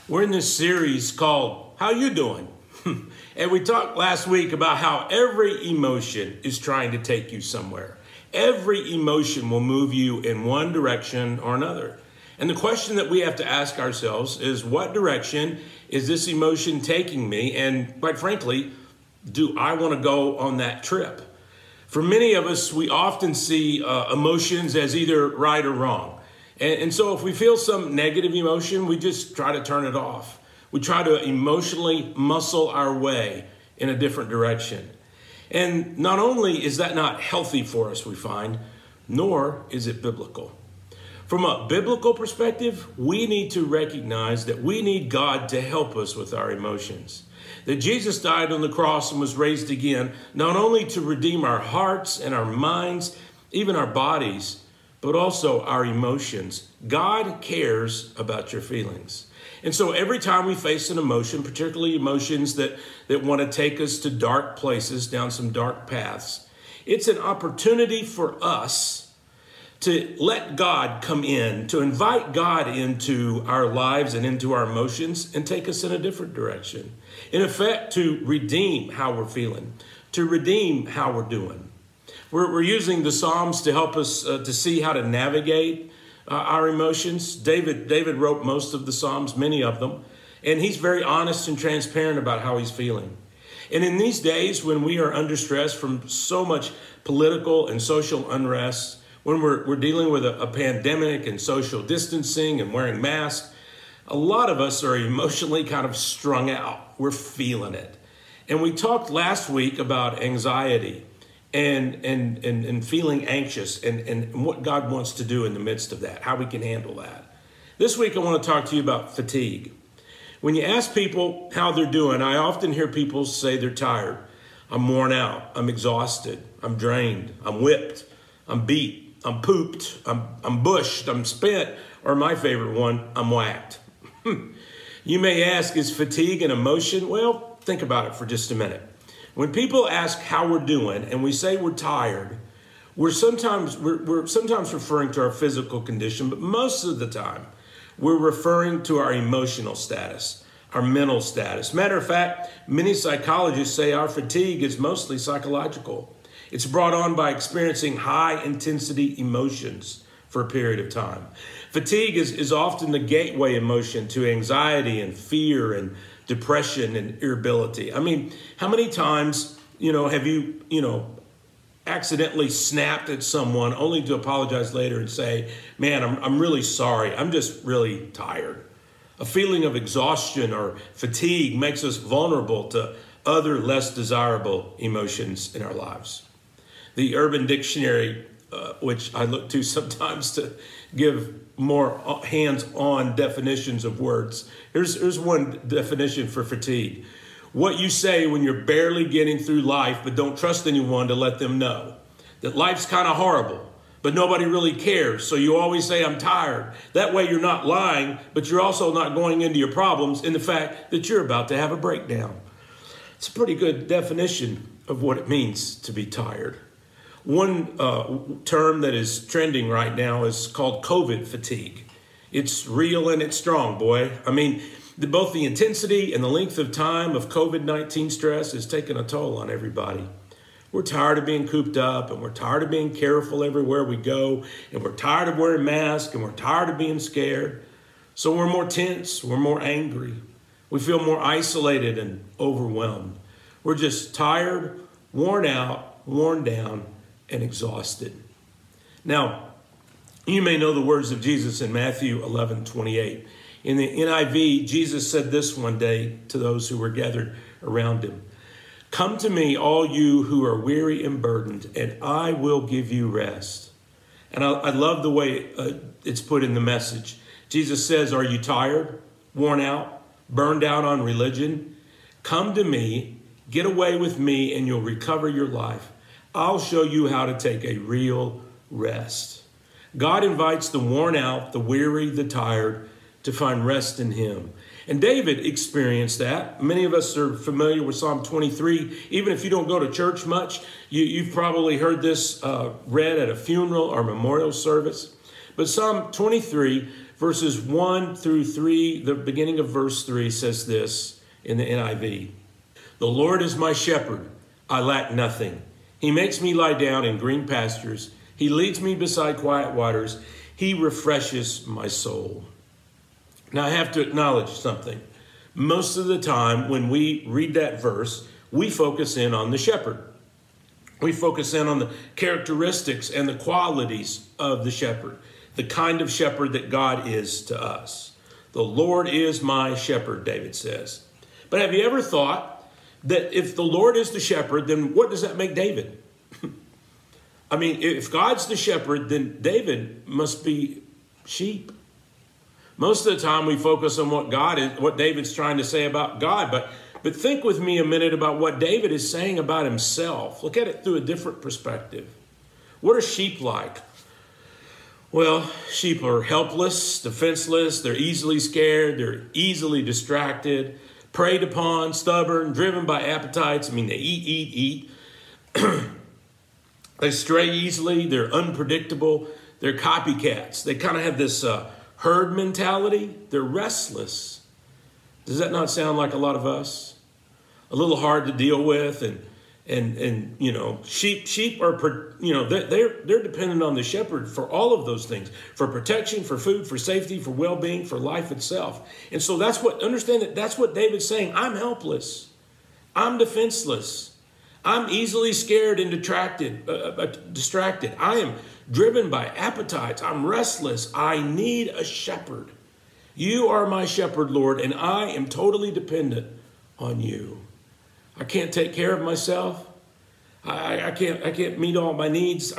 We're in this series called How You Doing? And we talked last week about how every emotion is trying to take you somewhere. Every emotion will move you in one direction or another. And the question that we have to ask ourselves is, what direction is this emotion taking me? And quite frankly, do I want to go on that trip? For many of us, we often see emotions as either right or wrong. And so if we feel some negative emotion, we just try to turn it off. We try to emotionally muscle our way in a different direction. And not only is that not healthy for us, we find, nor is it biblical. From a biblical perspective, we need to recognize that we need God to help us with our emotions. That Jesus died on the cross and was raised again, not only to redeem our hearts and our minds, even our bodies, but also our emotions. God cares about your feelings. And so every time we face an emotion, particularly emotions that want to take us to dark places, down some dark paths, it's an opportunity for us to let God come in, to invite God into our lives and into our emotions and take us in a different direction. In effect, to redeem how we're feeling, to redeem how we're doing. We're using the Psalms to help us to see how to navigate our emotions. David wrote most of the Psalms, many of them, and he's very honest and transparent about how he's feeling. And in these days when we are under stress from so much political and social unrest, when we're dealing with a pandemic and social distancing and wearing masks, a lot of us are emotionally kind of strung out. We're feeling it. And we talked last week about anxiety and feeling anxious and what God wants to do in the midst of that, how we can handle that. This week I want to talk to you about fatigue. When you ask people how they're doing, I often hear people say they're tired. I'm worn out. I'm exhausted. I'm drained. I'm whipped. I'm beat. I'm pooped. I'm bushed. I'm spent. Or my favorite one, I'm whacked. You may ask, is fatigue an emotion? Well, think about it for just a minute. When people ask how we're doing and we say we're tired, we're sometimes referring to our physical condition, but most of the time we're referring to our emotional status, our mental status. Matter of fact, many psychologists say our fatigue is mostly psychological. It's brought on by experiencing high intensity emotions for a period of time. Fatigue is often the gateway emotion to anxiety and fear and depression and irritability. I mean, how many times, have you, accidentally snapped at someone only to apologize later and say, man, I'm really sorry. I'm just really tired. A feeling of exhaustion or fatigue makes us vulnerable to other less desirable emotions in our lives. The Urban Dictionary, which I look to sometimes to give more hands-on definitions of words. Here's one definition for fatigue. What you say when you're barely getting through life but don't trust anyone to let them know that life's kind of horrible, but nobody really cares. So you always say, I'm tired. That way you're not lying, but you're also not going into your problems in the fact that you're about to have a breakdown. It's a pretty good definition of what it means to be tired. One term that is trending right now is called COVID fatigue. It's real and it's strong, boy. I mean, both the intensity and the length of time of COVID-19 stress has taken a toll on everybody. We're tired of being cooped up and we're tired of being careful everywhere we go and we're tired of wearing masks and we're tired of being scared. So we're more tense, we're more angry. We feel more isolated and overwhelmed. We're just tired, worn out, worn down, and exhausted. Now, you may know the words of Jesus in Matthew 11:28. In the NIV, Jesus said this one day to those who were gathered around him. Come to me, all you who are weary and burdened, and I will give you rest. And I love the way it's put in the message. Jesus says, are you tired, worn out, burned out on religion? Come to me, get away with me, and you'll recover your life. I'll show you how to take a real rest. God invites the worn out, the weary, the tired to find rest in him. And David experienced that. Many of us are familiar with Psalm 23. Even if you don't go to church much, you've probably heard this read at a funeral or memorial service. But Psalm 23 verses 1 through 3, the beginning of verse 3 says this in the NIV. The Lord is my shepherd, I lack nothing. He makes me lie down in green pastures. He leads me beside quiet waters. He refreshes my soul. Now I have to acknowledge something. Most of the time when we read that verse, we focus in on the shepherd. We focus in on the characteristics and the qualities of the shepherd, the kind of shepherd that God is to us. The Lord is my shepherd, David says. But have you ever thought that if the Lord is the shepherd, then what does that make David? I mean, if God's the shepherd, then David must be sheep. Most of the time we focus on what David's trying to say about God, but think with me a minute about what David is saying about himself. Look at it through a different perspective. What are sheep like? Well, sheep are helpless, defenseless, they're easily scared, they're easily distracted, preyed upon, stubborn, driven by appetites. I mean, they eat. They stray easily, they're unpredictable, they're copycats. They kind of have this herd mentality. They're restless. Does that not sound like a lot of us? A little hard to deal with, and you know, sheep are, you know, they're dependent on the shepherd for all of those things, for protection, for food, for safety, for well-being, for life itself. And so that's what David's saying. I'm helpless. I'm defenseless. I'm easily scared and distracted. I am driven by appetites. I'm restless. I need a shepherd. You are my shepherd, Lord, and I am totally dependent on you. I can't take care of myself. I can't meet all my needs.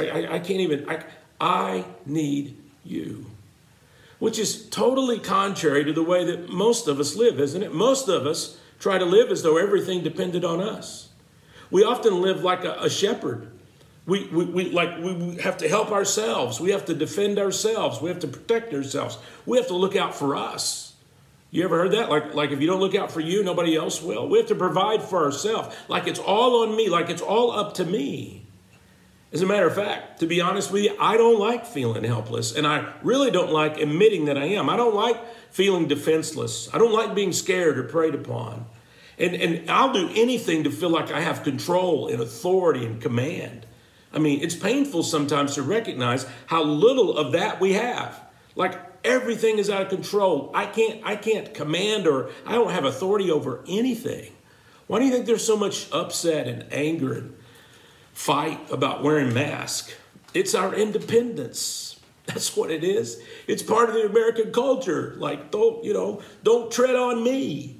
I need you. Which is totally contrary to the way that most of us live, isn't it? Most of us try to live as though everything depended on us. We often live like a shepherd. We have to help ourselves. We have to defend ourselves. We have to protect ourselves. We have to look out for us. You ever heard that? Like if you don't look out for you, nobody else will. We have to provide for ourselves. Like it's all on me. Like it's all up to me. As a matter of fact, to be honest with you, I don't like feeling helpless. And I really don't like admitting that I am. I don't like feeling defenseless. I don't like being scared or preyed upon. And I'll do anything to feel like I have control and authority and command. I mean, it's painful sometimes to recognize how little of that we have. Like everything is out of control. I can't command, or I don't have authority over anything. Why do you think there's so much upset and anger and fight about wearing masks? It's our independence. That's what it is. It's part of the American culture. Like, don't tread on me.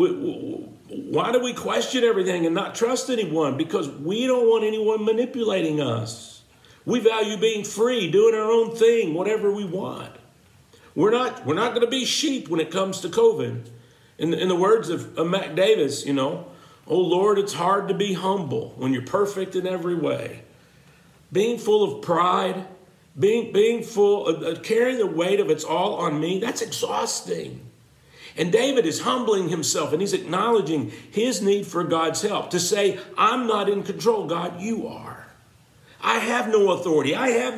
Why do we question everything and not trust anyone? Because we don't want anyone manipulating us. We value being free, doing our own thing, whatever we want. We're not going to be sheep when it comes to COVID. In the words of Mac Davis, oh Lord, it's hard to be humble when you're perfect in every way. Being full of pride, being full of carrying the weight of it's all on me, that's exhausting. And David is humbling himself, and he's acknowledging his need for God's help to say, I'm not in control, God, you are. I have no authority.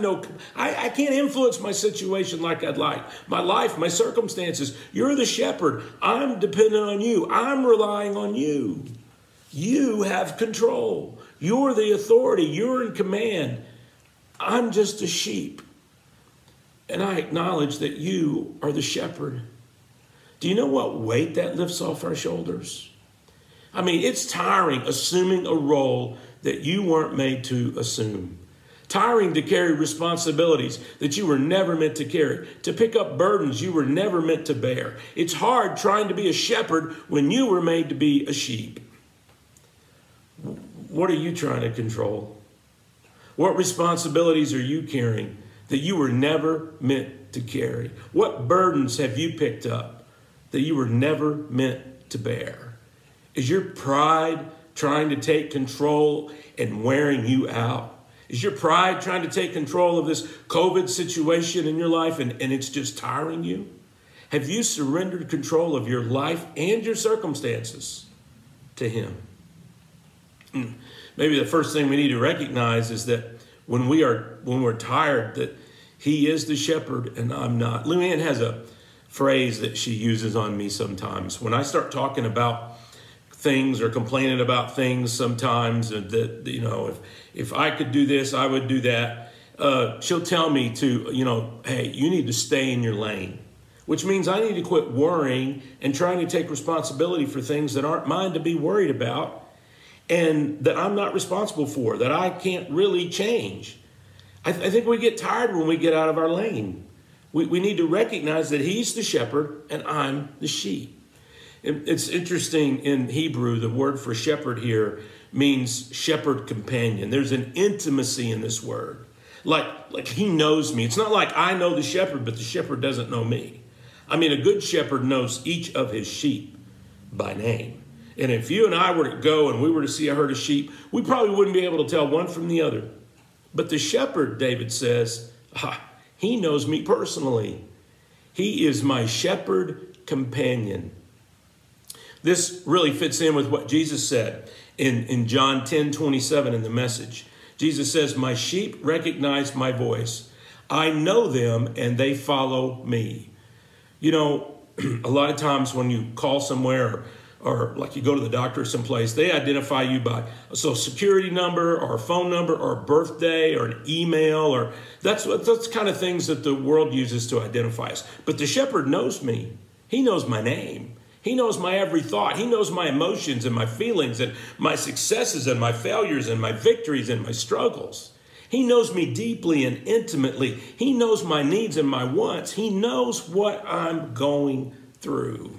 I can't influence my situation like I'd like. My life, my circumstances. You're the shepherd. I'm dependent on you. I'm relying on you. You have control. You're the authority. You're in command. I'm just a sheep. And I acknowledge that you are the shepherd. Do you know what weight that lifts off our shoulders? I mean, it's tiring assuming a role that you weren't made to assume. Tiring to carry responsibilities that you were never meant to carry, to pick up burdens you were never meant to bear. It's hard trying to be a shepherd when you were made to be a sheep. What are you trying to control? What responsibilities are you carrying that you were never meant to carry? What burdens have you picked up that you were never meant to bear? Is your pride trying to take control and wearing you out? Is your pride trying to take control of this COVID situation in your life and it's just tiring you? Have you surrendered control of your life and your circumstances to Him? Maybe the first thing we need to recognize is that when we're tired, that He is the shepherd and I'm not. Luann has a phrase that she uses on me sometimes. When I start talking about things or complaining about things sometimes, that, if I could do this, I would do that. She'll tell me to, hey, you need to stay in your lane, which means I need to quit worrying and trying to take responsibility for things that aren't mine to be worried about and that I'm not responsible for, that I can't really change. I think we get tired when we get out of our lane. We need to recognize that he's the shepherd and I'm the sheep. It's interesting, in Hebrew, the word for shepherd here means shepherd companion. There's an intimacy in this word. Like he knows me. It's not like I know the shepherd, but the shepherd doesn't know me. I mean, a good shepherd knows each of his sheep by name. And if you and I were to go and we were to see a herd of sheep, we probably wouldn't be able to tell one from the other. But the shepherd, David says, he knows me personally. He is my shepherd companion. This really fits in with what Jesus said in John 10:27 in the Message. Jesus says, my sheep recognize my voice. I know them and they follow me. A lot of times when you call somewhere or like you go to the doctor someplace, they identify you by a social security number or a phone number or a birthday or an email, or that's kind of things that the world uses to identify us. But the shepherd knows me. He knows my name. He knows my every thought. He knows my emotions and my feelings and my successes and my failures and my victories and my struggles. He knows me deeply and intimately. He knows my needs and my wants. He knows what I'm going through.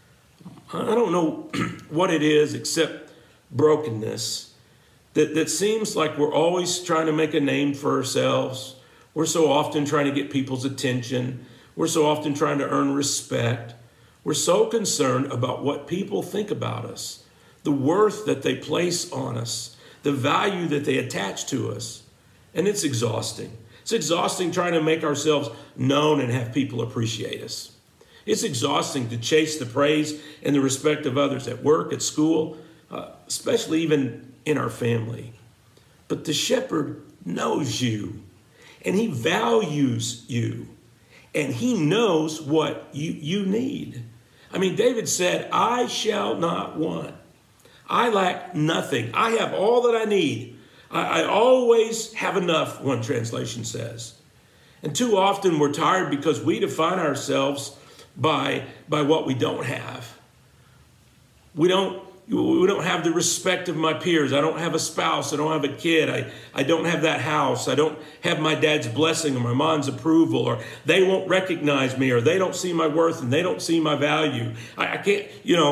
I don't know what it is except brokenness that seems like we're always trying to make a name for ourselves. We're so often trying to get people's attention. We're so often trying to earn respect. We're so concerned about what people think about us, the worth that they place on us, the value that they attach to us. And it's exhausting. It's exhausting trying to make ourselves known and have people appreciate us. It's exhausting to chase the praise and the respect of others at work, at school, especially even in our family. But the shepherd knows you, and he values you, and he knows what you need. I mean, David said, I shall not want. I lack nothing. I have all that I need. I always have enough, one translation says. And too often we're tired because we define ourselves by what we don't have. We don't have the respect of my peers. I don't have a spouse. I don't have a kid. I don't have that house. I don't have my dad's blessing or my mom's approval, or they won't recognize me, or they don't see my worth and they don't see my value. I can't,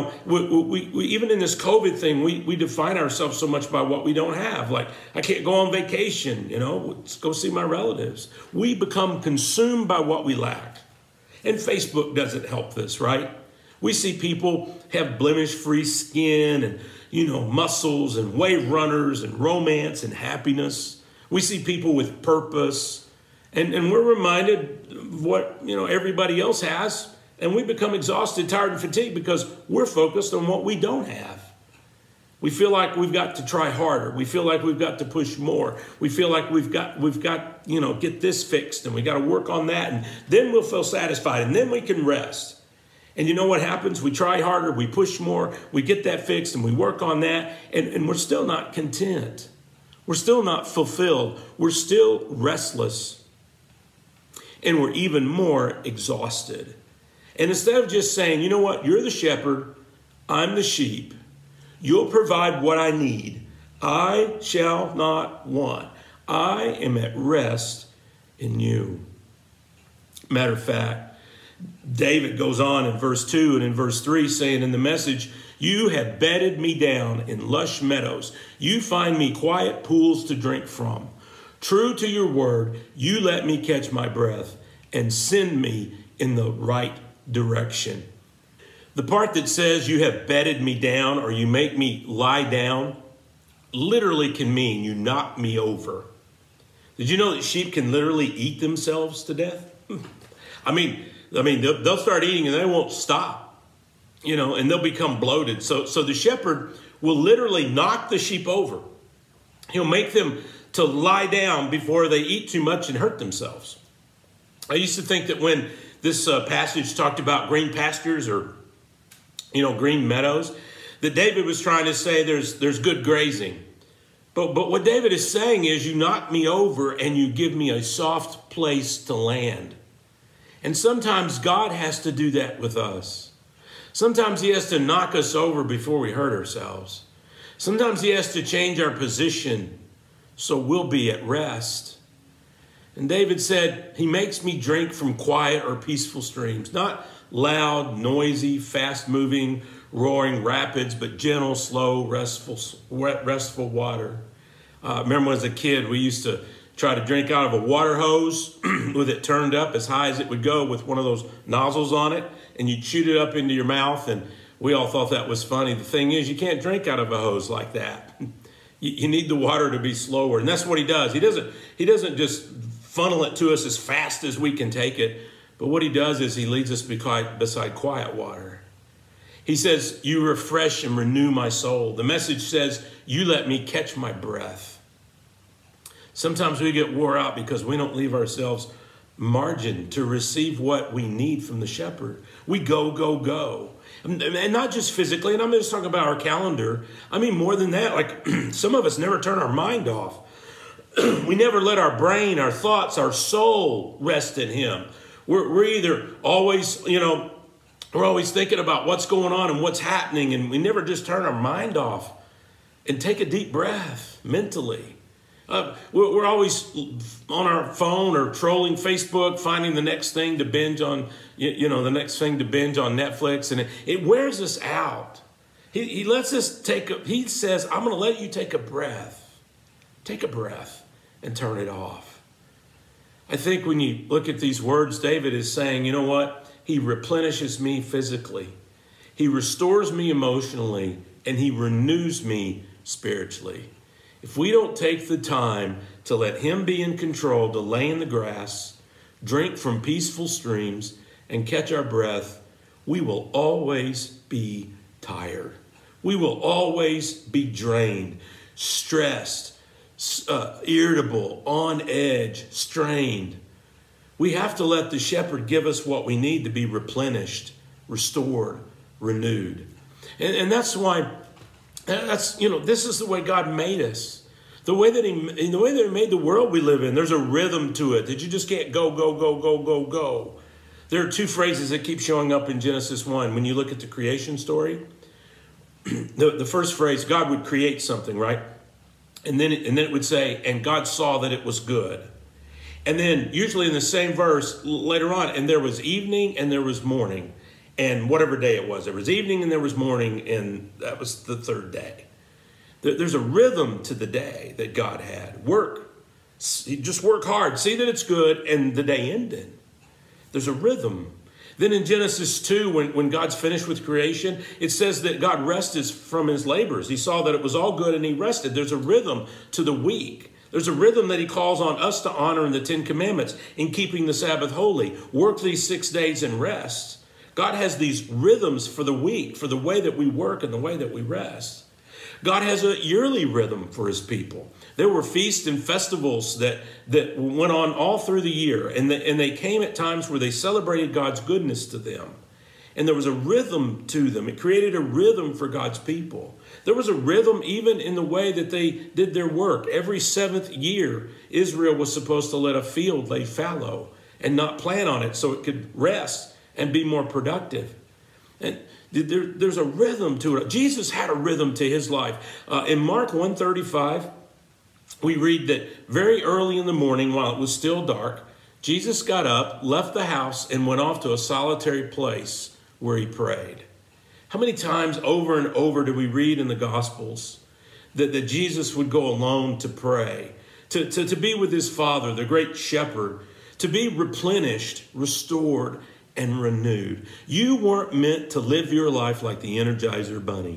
we even in this COVID thing, we define ourselves so much by what we don't have. Like, I can't go on vacation, let's go see my relatives. We become consumed by what we lack. And Facebook doesn't help this, right? We see people have blemish-free skin and, muscles and wave runners and romance and happiness. We see people with purpose. And we're reminded of what, everybody else has. And we become exhausted, tired, and fatigued because we're focused on what we don't have. We feel like we've got to try harder. We feel like we've got to push more. We feel like we've got, get this fixed and we got to work on that. And then we'll feel satisfied and then we can rest. And you know what happens? We try harder, we push more, we get that fixed and we work on that. And we're still not content. We're still not fulfilled. We're still restless. And we're even more exhausted. And instead of just saying, you know what? You're the shepherd. I'm the sheep. You'll provide what I need. I shall not want. I am at rest in you. Matter of fact, David goes on in verse 2 and in verse 3 saying in the Message, you have bedded me down in lush meadows. You find me quiet pools to drink from. True to your word, you let me catch my breath and send me in the right direction. The part that says you have bedded me down or you make me lie down literally can mean you knock me over. Did you know that sheep can literally eat themselves to death? I mean, they'll start eating and they won't stop, and they'll become bloated. So the shepherd will literally knock the sheep over. He'll make them to lie down before they eat too much and hurt themselves. I used to think that when this passage talked about green pastures or, green meadows, that David was trying to say there's good grazing. But what David is saying is, you knock me over and you give me a soft place to land. And sometimes God has to do that with us. Sometimes he has to knock us over before we hurt ourselves. Sometimes he has to change our position so we'll be at rest. And David said, he makes me drink from quiet or peaceful streams, not loud, noisy, fast-moving, roaring rapids, but gentle, slow, restful water. Remember when as a kid, we used to try to drink out of a water hose with it turned up as high as it would go with one of those nozzles on it, and you chewed it up into your mouth, and we all thought that was funny. The thing is, you can't drink out of a hose like that. You need the water to be slower, and that's what he does. He doesn't just funnel it to us as fast as we can take it, but what he does is he leads us beside quiet water. He says, you refresh and renew my soul. The Message says, you let me catch my breath. Sometimes we get wore out because we don't leave ourselves margin to receive what we need from the shepherd. We go. And not just physically, and I'm just talking about our calendar. I mean, more than that, like some of us never turn our mind off. We never let our brain, our thoughts, our soul rest in him. We're either always, we're always thinking about what's going on and what's happening, and we never just turn our mind off and take a deep breath mentally. We're always on our phone or trolling Facebook, finding the next thing to binge on, the next thing to binge on Netflix, and it wears us out. He lets us he says, I'm going to let you take a breath. Take a breath and turn it off. I think when you look at these words, David is saying, you know what? He replenishes me physically. He restores me emotionally, and he renews me spiritually. If we don't take the time to let him be in control, to lay in the grass, drink from peaceful streams, and catch our breath, we will always be tired. We will always be drained, stressed, irritable, on edge, strained. We have to let the shepherd give us what we need to be replenished, restored, renewed. And that's why, this is the way God made us. The way that he made the world we live in, there's a rhythm to it that you just can't go. There are two phrases that keep showing up in Genesis 1. When you look at the creation story, the first phrase, God would create something, right? And then it would say, and God saw that it was good. And then usually in the same verse later on, and there was evening and there was morning. And whatever day it was, there was evening and there was morning, and that was the third day. There's a rhythm to the day that God had. Just work hard, see that it's good, and the day ended. There's a rhythm. Then in Genesis 2, when God's finished with creation, it says that God rested from his labors. He saw that it was all good and he rested. There's a rhythm to the week. There's a rhythm that he calls on us to honor in the Ten Commandments, in keeping the Sabbath holy. Work these 6 days and rest. God has these rhythms for the week, for the way that we work and the way that we rest. God has a yearly rhythm for his people. There were feasts and festivals that went on all through the year, and they came at times where they celebrated God's goodness to them. And there was a rhythm to them. It created a rhythm for God's people. There was a rhythm even in the way that they did their work. Every seventh year, Israel was supposed to let a field lay fallow and not plant on it so it could rest and be more productive. And there's a rhythm to it. Jesus had a rhythm to his life. In Mark 1:35, we read that very early in the morning, while it was still dark, Jesus got up, left the house, and went off to a solitary place where he prayed. How many times over and over do we read in the Gospels that Jesus would go alone to pray, to be with his Father, the great shepherd, to be replenished, restored, and renewed? You weren't meant to live your life like the Energizer Bunny.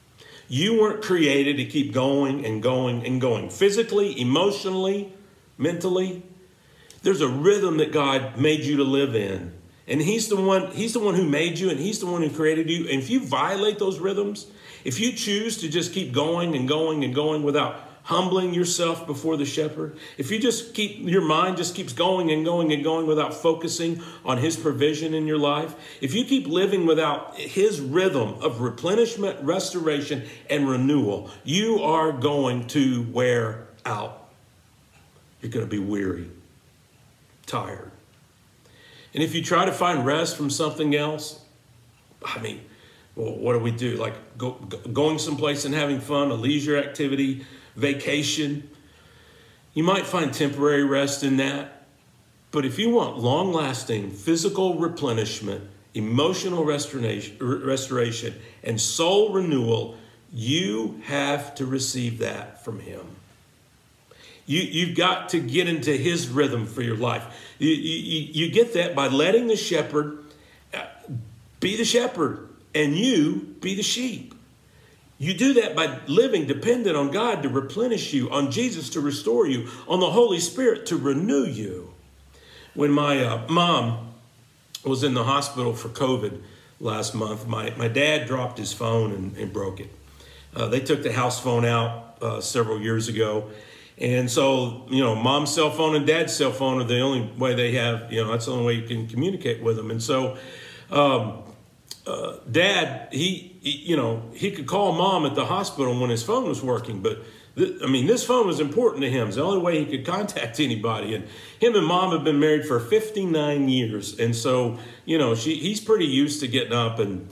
You weren't created to keep going and going and going. Physically, emotionally, mentally. There's a rhythm that God made you to live in. And he's the one who made you, and he's the one who created you. And if you violate those rhythms, if you choose to just keep going and going and going without humbling yourself before the shepherd, if you just keep, your mind just keeps going and going and going without focusing on his provision in your life, if you keep living without his rhythm of replenishment, restoration, and renewal, you are going to wear out. You're going to be weary, tired. And if you try to find rest from something else, well, what do we do? Like going someplace and having fun, a leisure activity, vacation. You might find temporary rest in that. But if you want long-lasting physical replenishment, emotional restoration, and soul renewal, you have to receive that from him. You've got to get into his rhythm for your life. You get that by letting the shepherd be the shepherd and you be the sheep. You do that by living dependent on God to replenish you, on Jesus to restore you, on the Holy Spirit to renew you. When my mom was in the hospital for COVID last month, my dad dropped his phone and broke it. They took the house phone out several years ago. And so, mom's cell phone and dad's cell phone are the only way they have, that's the only way you can communicate with them. And so Dad, he could call mom at the hospital when his phone was working, but this phone was important to him. It's the only way he could contact anybody. And him and mom have been married for 59 years. And so, he's pretty used to getting up and,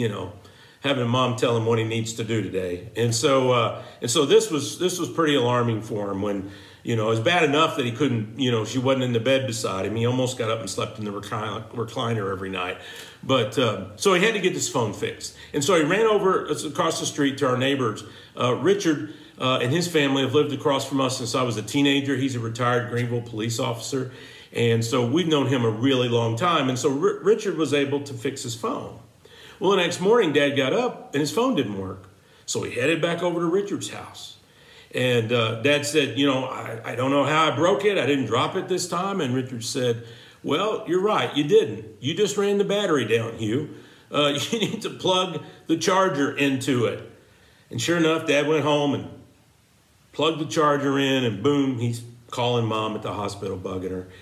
having mom tell him what he needs to do today. And so this was pretty alarming for him when, it was bad enough that he couldn't, she wasn't in the bed beside him. He almost got up and slept in the recliner every night. But so he had to get this phone fixed. And so he ran over across the street to our neighbors. Richard and his family have lived across from us since I was a teenager. He's a retired Greenville police officer. And so we've known him a really long time. And so Richard was able to fix his phone. Well, the next morning, Dad got up and his phone didn't work. So he headed back over to Richard's house. And Dad said, I don't know how I broke it. I didn't drop it this time. And Richard said, well, you're right. You didn't. You just ran the battery down, Hugh. You need to plug the charger into it. And sure enough, Dad went home and plugged the charger in, and boom, he's calling mom at the hospital, bugging her.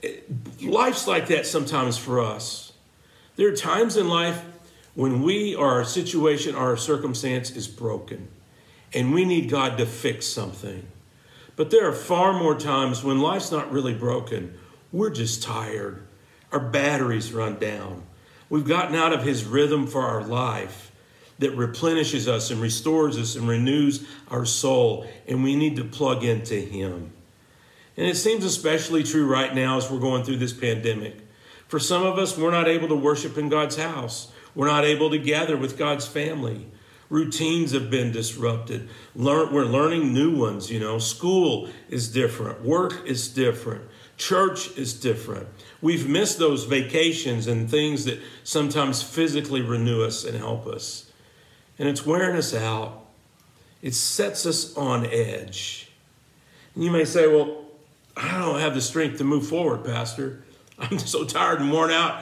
Life's like that sometimes for us. There are times in life when our situation, our circumstance is broken, and we need God to fix something. But there are far more times when life's not really broken. We're just tired. Our batteries run down. We've gotten out of his rhythm for our life that replenishes us and restores us and renews our soul, and we need to plug into him. And it seems especially true right now as we're going through this pandemic. For some of us, we're not able to worship in God's house. We're not able to gather with God's family. Routines have been disrupted. We're learning new ones, School is different. Work is different. Church is different. We've missed those vacations and things that sometimes physically renew us and help us. And it's wearing us out. It sets us on edge. And you may say, well, I don't have the strength to move forward, Pastor. I'm so tired and worn out.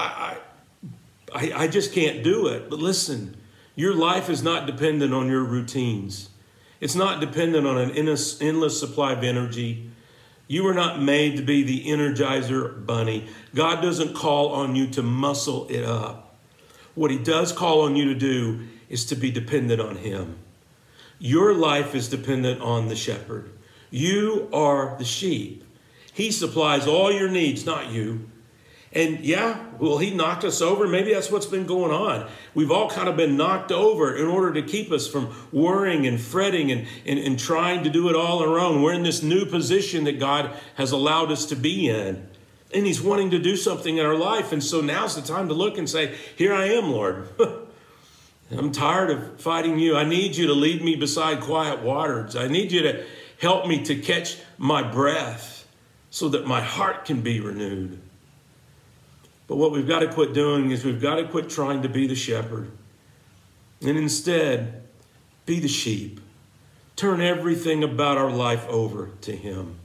I just can't do it. But listen, your life is not dependent on your routines. It's not dependent on an endless supply of energy. You were not made to be the Energizer Bunny. God doesn't call on you to muscle it up. What he does call on you to do is to be dependent on him. Your life is dependent on the shepherd. You are the sheep. He supplies all your needs, not you. And will he knock us over? Maybe that's what's been going on. We've all kind of been knocked over in order to keep us from worrying and fretting and trying to do it all on our own. We're in this new position that God has allowed us to be in. And he's wanting to do something in our life. And so now's the time to look and say, here I am, Lord. I'm tired of fighting you. I need you to lead me beside quiet waters. I need you to help me to catch my breath so that my heart can be renewed. But what we've got to quit doing is we've got to quit trying to be the shepherd and instead be the sheep. Turn everything about our life over to him.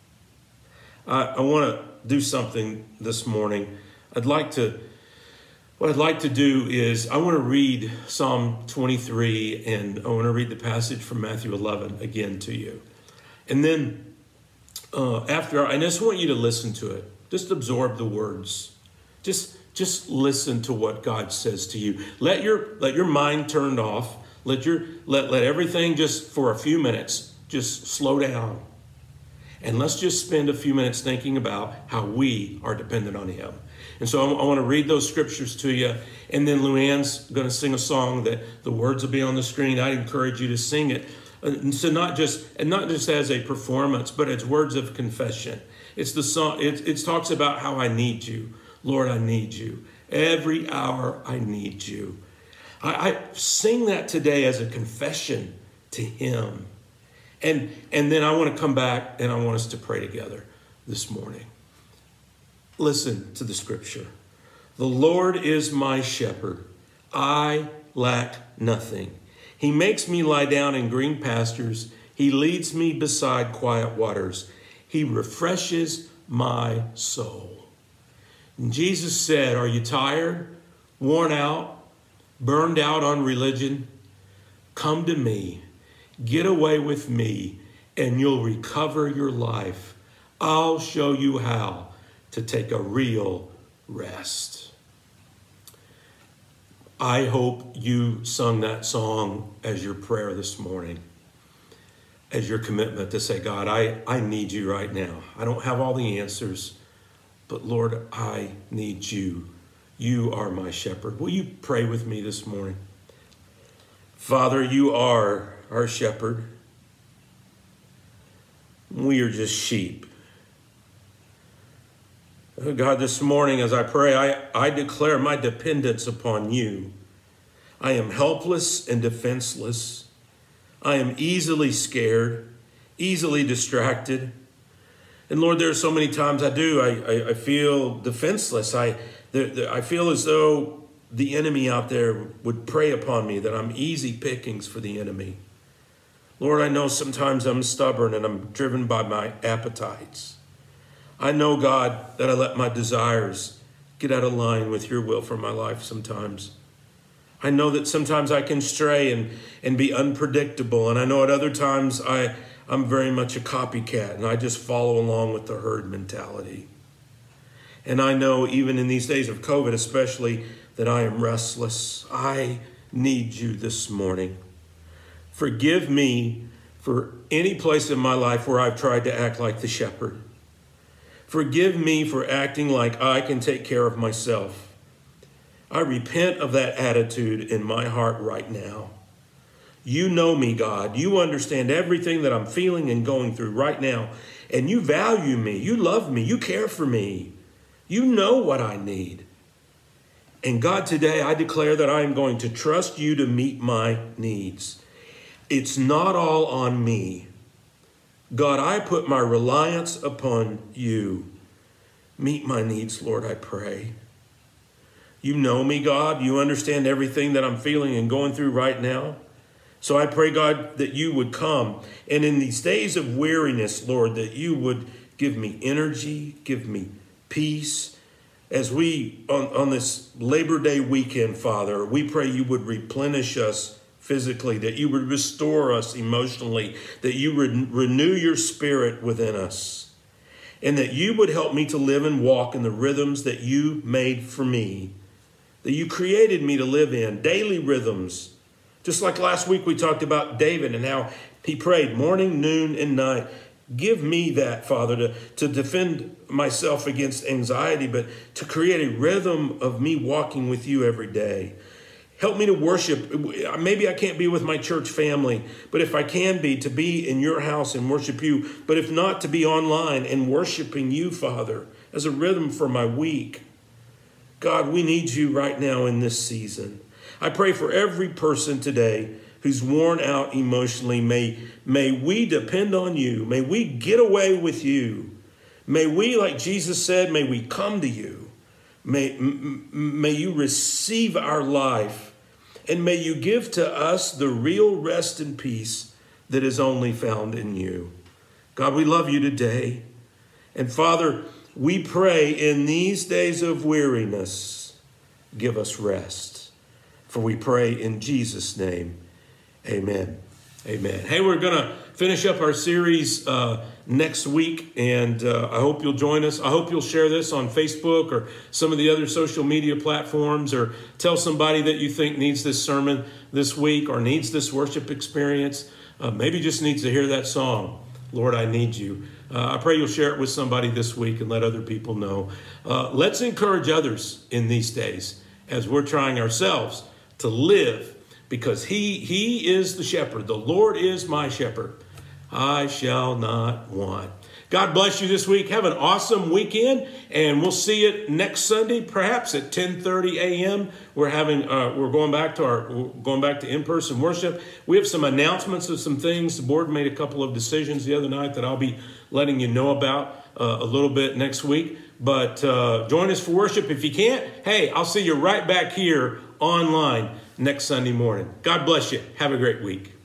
I want to do something this morning. I'd like to What I'd like to do is I want to read Psalm 23, and I want to read the passage from Matthew 11 again to you. And then after, I just want you to listen to it. Just absorb the words. Just listen to what God says to you. Let your mind turn off. Let everything just for a few minutes just slow down. And let's just spend a few minutes thinking about how we are dependent on Him. And so I want to read those scriptures to you. And then Luann's going to sing a song that the words will be on the screen. I encourage you to sing it. And so not just as a performance, but it's words of confession. It's the song. It talks about how I need you. Lord, I need you. Every hour I need you. I sing that today as a confession to Him. And then I want to come back and I want us to pray together this morning. Listen to the scripture. The Lord is my shepherd. I lack nothing. He makes me lie down in green pastures. He leads me beside quiet waters. He refreshes my soul. And Jesus said, are you tired, worn out, burned out on religion? Come to me. Get away with me, and you'll recover your life. I'll show you how to take a real rest. I hope you sung that song as your prayer this morning, as your commitment to say, God, I need you right now. I don't have all the answers, but Lord, I need you. You are my shepherd. Will you pray with me this morning? Father, you are our shepherd. We are just sheep. Oh God, this morning as I pray, I declare my dependence upon you. I am helpless and defenseless. I am easily scared, easily distracted. And Lord, there are so many times I feel defenseless. I feel as though the enemy out there would prey upon me, that I'm easy pickings for the enemy. Lord, I know sometimes I'm stubborn and I'm driven by my appetites. I know, God, that I let my desires get out of line with your will for my life sometimes. I know that sometimes I can stray and be unpredictable. And I know at other times I'm very much a copycat and I just follow along with the herd mentality. And I know even in these days of COVID especially that I am restless. I need you this morning. Forgive me for any place in my life where I've tried to act like the shepherd. Forgive me for acting like I can take care of myself. I repent of that attitude in my heart right now. You know me, God. You understand everything that I'm feeling and going through right now. And you value me. You love me. You care for me. You know what I need. And God, today I declare that I am going to trust you to meet my needs. It's not all on me. God, I put my reliance upon you. Meet my needs, Lord, I pray. You know me, God. You understand everything that I'm feeling and going through right now. So I pray, God, that you would come. And in these days of weariness, Lord, that you would give me energy, give me peace. As we, on this Labor Day weekend, Father, we pray you would replenish us physically, that you would restore us emotionally, that you would renew your spirit within us, and that you would help me to live and walk in the rhythms that you made for me, that you created me to live in, daily rhythms. Just like last week we talked about David and how he prayed morning, noon, and night. Give me that, Father, to defend myself against anxiety, but to create a rhythm of me walking with you every day. Help me to worship. Maybe I can't be with my church family, but if I can be, to be in your house and worship you. But if not, to be online and worshiping you, Father, as a rhythm for my week. God, we need you right now in this season. I pray for every person today who's worn out emotionally. May we depend on you. May we get away with you. May we, like Jesus said, may we come to you. May you receive our life. And may you give to us the real rest and peace that is only found in you. God, we love you today. And Father, we pray in these days of weariness give us rest. For we pray in Jesus' name, amen. Amen. Hey, we're going to finish up our series next week, and I hope you'll join us. I hope you'll share this on Facebook or some of the other social media platforms, or tell somebody that you think needs this sermon this week or needs this worship experience. Maybe just needs to hear that song, Lord, I Need You. I pray you'll share it with somebody this week and let other people know. Let's encourage others in these days as we're trying ourselves to live, because he is the shepherd. The Lord is my shepherd. I shall not want. God bless you this week. Have an awesome weekend, and we'll see you next Sunday, perhaps at 10:30 a.m. We're going back to in-person worship. We have some announcements of some things. The board made a couple of decisions the other night that I'll be letting you know about a little bit next week. But join us for worship. If you can't, hey, I'll see you right back here online next Sunday morning. God bless you. Have a great week.